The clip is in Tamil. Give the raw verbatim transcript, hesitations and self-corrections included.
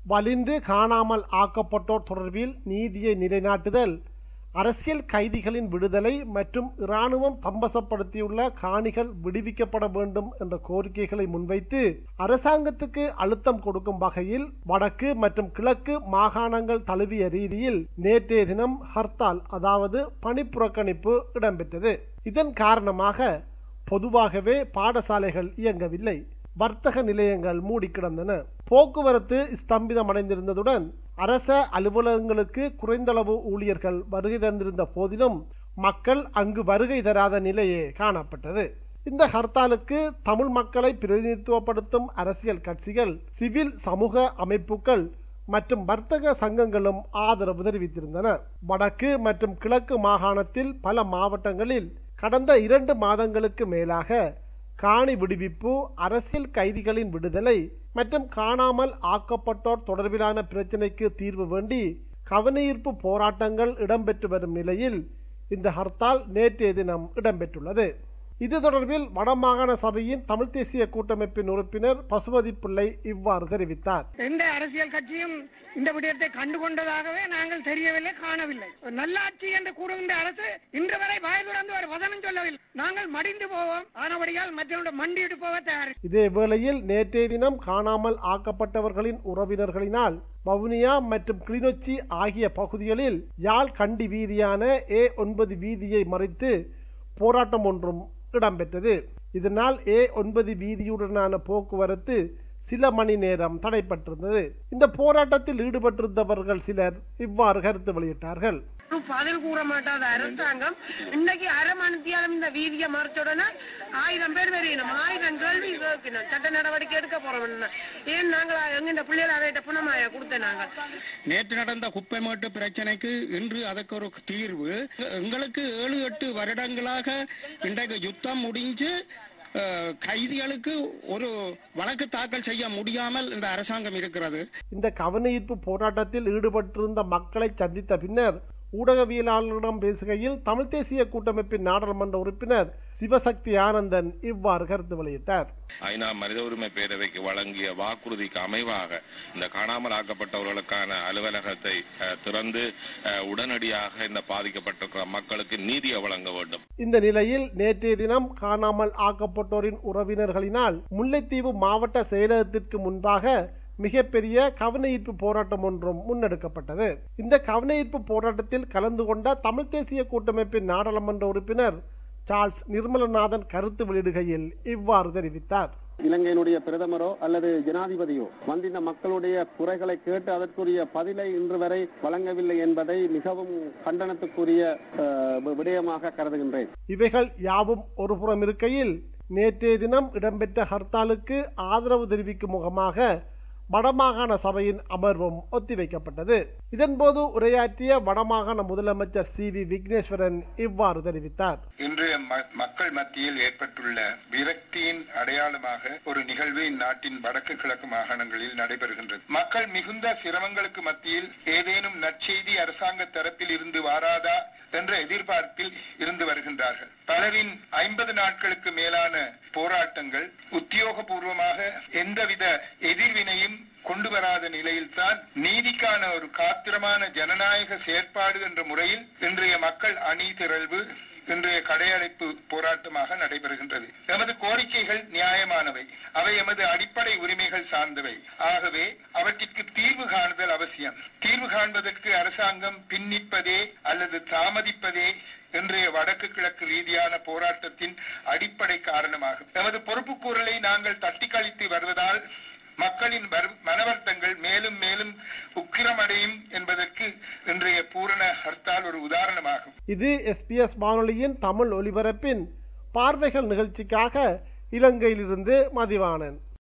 வலிந்து காணாமல் ஆக்கப்பட்டோர் தொடர்பில் நீதியை நிலைநாட்டுதல், அரசியல் கைதிகளின் விடுதலை மற்றும் இராணுவம் தம்பசப்படுத்தியுள்ள காணிகள் விடுவிக்கப்பட வேண்டும் என்ற கோரிக்கைகளை முன்வைத்து அரசாங்கத்துக்கு அழுத்தம் கொடுக்கும் வகையில் வடக்கு மற்றும் கிழக்கு மாகாணங்கள் தழுவிய ரீதியில் நேற்றைய தினம் ஹர்த்தால் அதாவது பணிப்புறக்கணிப்பு இடம்பெற்றது. இதன் காரணமாக பொதுவாகவே பாடசாலைகள் இயங்கவில்லை, வர்த்தக நிலையங்கள் மூடி கிடந்தன, போக்குவரத்து ஸ்தம்பிதமடைந்திருந்ததுடன் அரச அலுவலகங்களுக்கு குறைந்தளவு ஊழியர்கள் வருகை தந்திருந்த போதிலும் மக்கள் அங்கு வருகை தராத நிலையே காணப்பட்டது. இந்த ஹர்த்தாலுக்கு தமிழ் மக்களை பிரதிநிதித்துவப்படுத்தும் அரசியல் கட்சிகள், சிவில் சமூக அமைப்புகள் மற்றும் வர்த்தக சங்கங்களும் ஆதரவு தெரிவித்திருந்தன. வடக்கு மற்றும் கிழக்கு மாகாணத்தில் பல மாவட்டங்களில் கடந்த இரண்டு மாதங்களுக்கு மேலாக காணி விடுவிப்பு, அரசியல் கைதிகளின் விடுதலை மற்றும் காணாமல் ஆக்கப்பட்டோர் தொடர்பிலான பிரச்சினைக்கு தீர்வு வேண்டி கவனஈர்ப்பு போராட்டங்கள் இடம்பெற்று வரும் நிலையில் இந்த ஹர்த்தால் நேற்றைய தினம் இடம்பெற்றுள்ளது. இது தொடர்பில் வடமாகாண சபையின் தமிழ் தேசிய கூட்டமைப்பின் உறுப்பினர் பசுபதி பிள்ளை இவ்வாறு தெரிவித்தார். எந்த அரசியல் கட்சியும் இந்த விடயத்தை கண்டுகொண்டதாகவே நாங்கள் தெரியவில்லை, காணவில்லை. நல்லாட்சி என்று கூறுகின்ற அரசு இன்று வரை வாய் திறந்து ஒரு வசனம் சொல்லவில்லை. நாங்கள் மடிந்து போவோம், ஆனபடியால் மற்றவருடைய மண்டியிட்டு போக தயார். இதே வேளையில் நேற்றைய தினம் காணாமல் ஆக்கப்பட்டவர்களின் உறவினர்களினால் வவுனியா மற்றும் கிளிநொச்சி ஆகிய பகுதிகளில் யாழ் கண்டி வீதியான ஏ ஒன்பது வீதியை மறித்து போராட்டம் ஒன்றும் இடம்பெற்றது. இதனால் ஏ ஒன்பது வீதியுடனான போக்குவரத்து சில மணி நேரம் தடைப்பட்டிருந்தது. இந்த போராட்டத்தில் ஈடுபட்டிருந்தவர்கள் சிலர் இவ்வாறு கருத்து வெளியிட்டார்கள். பதில் கூற மாட்டாத அரசாங்கம் இன்னைக்கு அரை மணித்தியாலும் இந்த வீதியை மறைச்சுடனே ஆயிரம் பேர் வரையணும், ஆயிரம் கேள்வி கேட்கணும், சட்ட நடவடிக்கை எடுக்க போறோம். ஏன் நாங்கள் எங்க பிள்ளைகள் அதை புனமாய கொடுத்த நாங்கள் நேற்று நடந்த குப்பைமேட்டு பிரச்சனைக்கு இன்று அதற்கு ஒரு தீர்வு. எங்களுக்கு ஏழு எட்டு வருடங்களாக இன்றைக்கு யுத்தம் முடிஞ்சு கைதிகளுக்கு ஒரு வழக்கு தாக்கல் செய்ய முடியாமல் இந்த அரசாங்கம் இருக்கிறது. இந்த கவனஈர்ப்பு போராட்டத்தில் ஈடுபட்டிருந்த மக்களை சந்தித்த பின்னர் ஊடகவியலாளர்களிடம் பேசுகையில் தமிழ் தேசிய கூட்டமைப்பின் நாடாளுமன்ற உறுப்பினர் சிவசக்தி ஆனந்தன் இவ்வாறு கருத்து வெளியிட்டார். ஐநா மனித உரிமை பேரவைக்கு வழங்கிய வாக்குறுதிக்கு அமைவாக இந்த காணாமல் ஆக்கப்பட்டவர்களுக்கான அலுவலகத்தை திறந்து உடனடியாக இந்த பாதிக்கப்பட்டிருக்கிற மக்களுக்கு நீதியை வழங்க வேண்டும். இந்த நிலையில் நேற்றைய தினம் காணாமல் ஆக்கப்பட்டோரின் உறவினர்களினால் முல்லைத்தீவு மாவட்ட செயலகத்திற்கு முன்பாக மிகப்பெரிய கவனஈர்ப்பு போராட்டம் ஒன்றும் முன்னெடுக்கப்பட்டது. இந்த கவனஈர்ப்பு போராட்டத்தில் கலந்து கொண்ட தமிழ் தேசிய கூட்டமைப்பின் நாடாளுமன்ற உறுப்பினர் சார்ல்ஸ் நிர்மலநாதன் கருத்து வெளியிடுகையில் இவ்வாறு தெரிவித்தார். இலங்கையினுடைய பிரதமரோ அல்லது ஜனாதிபதியோ வந்து இந்த மக்களுடைய குறைகளை கேட்டு அதற்குரிய பதிலை இன்று வரை வழங்கவில்லை என்பதை மிகவும் கண்டனத்துக்குரிய விடயமாக கருதுகின்றேன். இவைகள் யாவும் ஒருபுறம் இருக்கையில் நேற்றைய தினம் இடம்பெற்ற ஹர்த்தாலுக்கு ஆதரவு தெரிவிக்கும் முகமாக வடமாகாண சபையின் அமர்வும் ஒத்திவைக்கப்பட்டது. இதன்போது உரையாற்றிய வடமாகாண முதலமைச்சர் சி வி விக்னேஸ்வரன் இவ்வாறு தெரிவித்தார். இன்றைய மக்கள் மத்தியில் ஏற்பட்டுள்ள விரக்தியின் அடையாளமாக ஒரு நிகழ்வு இந்நாட்டின் வடக்கு கிழக்கு மாகாணங்களில் நடைபெறுகின்றது. மக்கள் மிகுந்த சிரமங்களுக்கு மத்தியில் ஏதேனும் நற்செய்தி அரசாங்க தரப்பில் இருந்து வாராதா என்ற எதிர்பார்ப்பில் இருந்து வருகின்றார்கள். பலரின் ஐம்பது நாட்களுக்கு மேலான போராட்டங்கள் உத்தியோகபூர்வமாக எந்தவித எதிர்வினையும் கொண்டு வராத நிலையில்தான் நீதிக்கான ஒரு காத்திரமான ஜனநாயக செயற்பாடு என்ற முறையில் இன்றைய மக்கள் அணி திரள்வு இன்றைய கடையடைப்பு போராட்டமாக நடைபெறுகின்றது. எமது கோரிக்கைகள் நியாயமானவை, அவை எமது அடிப்படை உரிமைகள் சார்ந்தவை. ஆகவே அவற்றிற்கு தீர்வு காணுதல் அவசியம். தீர்வு காண்பதற்கு அரசாங்கம் பின்னிப்பதே அல்லது தாமதிப்பதே இன்றைய வடக்கு கிழக்கு ரீதியான போராட்டத்தின் அடிப்படை காரணமாகும். எமது பொறுப்புக்கூறலை நாங்கள் தட்டி கழித்து வருவதால் மக்களின் மனவர்த்தங்கள் மேலும் மேலும் உக்கிரமடையும் என்பதற்கு இன்றைய பூரண ஹர்த்தால் ஒரு உதாரணமாகும். இது எஸ்பிஎஸ் வானொலியின் தமிழ் ஒலிபரப்பின் பார்வைகள் நிகழ்ச்சிக்காக இலங்கையிலிருந்து மதிவாணன்.